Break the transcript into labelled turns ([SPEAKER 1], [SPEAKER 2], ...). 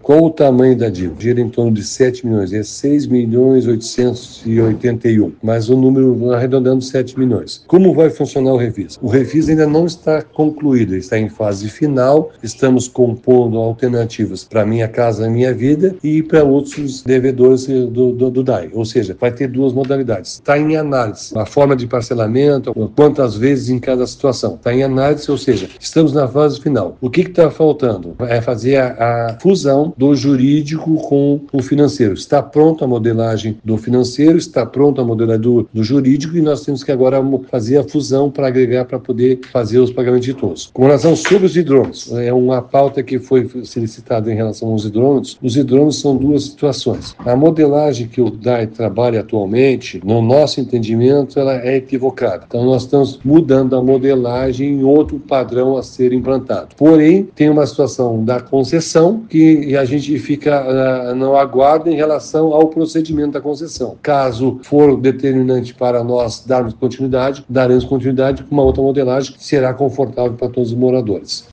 [SPEAKER 1] Qual o tamanho da dívida? Gira em torno de 7 milhões, é 6.881, mas o número arredondando 7 milhões. Como vai funcionar o Refis? O Refis ainda não está concluído, está em fase final, estamos compondo alternativas para Minha Casa Minha Vida e para outros devedores do DAI, ou seja, vai ter duas modalidades. Está em análise, a forma de parcelamento, quantas vezes em cada situação. Está em análise, ou seja, estamos na fase final. O que está faltando? É fazer a fusão do jurídico com o financeiro. Está pronta a modelagem do financeiro, está pronta a modelagem do jurídico e nós temos que agora fazer a fusão para agregar para poder fazer os pagamentos de todos. Com relação sobre os hidrômetros, é uma pauta que foi solicitada em relação aos hidrômetros. Os hidrômetros são duas situações. A modelagem que o DAI trabalha atualmente, no nosso entendimento, ela é equivocada. Então nós estamos mudando a modelagem em outro padrão a ser implantado. Porém, tem uma situação da concessão que a gente fica no aguardo em relação ao procedimento da concessão. Caso for determinante para nós darmos continuidade, daremos continuidade com uma outra modelagem que será confortável para todos os moradores.